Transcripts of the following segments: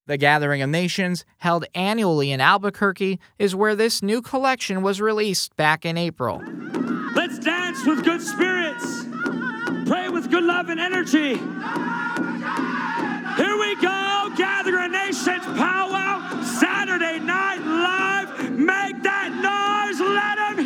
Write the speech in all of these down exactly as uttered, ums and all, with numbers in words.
The Gathering of Nations, held annually in Albuquerque, is where this new collection was released back in April. Let's dance with good spirits. Pray with good love and energy. Here we go, Gathering of Nations powwow, Saturday Night Live. Make that noise, let them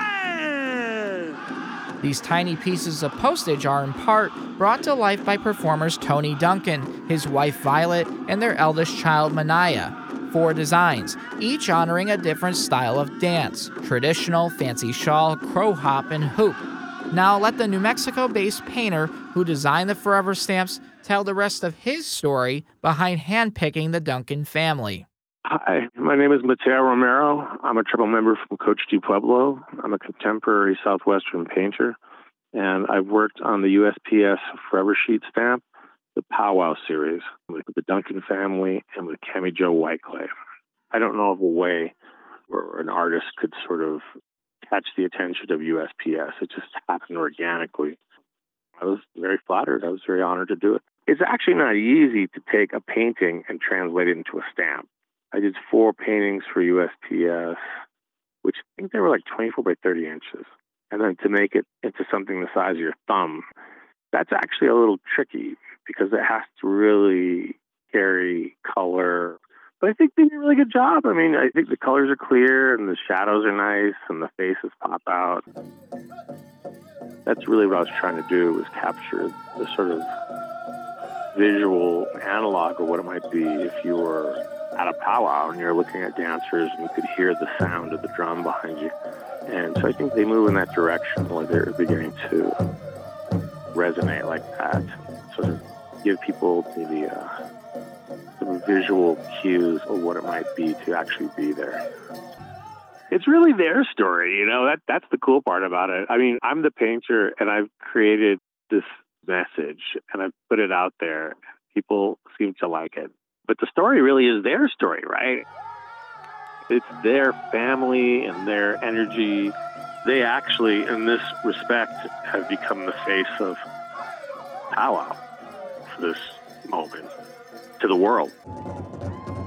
hear it! These tiny pieces of postage are in part brought to life by performers Tony Duncan, his wife Violet, and their eldest child Manaya. Four designs, each honoring a different style of dance: traditional, fancy shawl, crow hop, and hoop. Now let the New Mexico-based painter who designed the Forever Stamps tell the rest of his story behind handpicking the Duncan family. Hi, my name is Mateo Romero. I'm a triple member from Coach de Pueblo. I'm a contemporary Southwestern painter, and I've worked on the U S P S Forever Sheet stamp, the Powwow series, with the Duncan family and with Cami Jo Whiteclay. I don't know of a way where an artist could sort of catch the attention of U S P S. It just happened organically. I was very flattered. I was very honored to do it. It's actually not easy to take a painting and translate it into a stamp. I did four paintings for U S P S, which I think they were like twenty-four by thirty inches. And then to make it into something the size of your thumb, that's actually a little tricky because it has to really carry color. But I think they did a really good job. I mean, I think the colors are clear and the shadows are nice and the faces pop out. That's really what I was trying to do, was capture the sort of visual analog of what it might be if you were at a powwow and you're looking at dancers and you could hear the sound of the drum behind you. And so I think they move in that direction where they're beginning to resonate like that, sort of give people maybe a, some visual cues of what it might be to actually be there. It's really their story, you know, that that's the cool part about it. I mean, I'm the painter and I've created this message and I've put it out there. People seem to like it. But the story really is their story, right? It's their family and their energy. They actually, in this respect, have become the face of powwow for this moment to the world.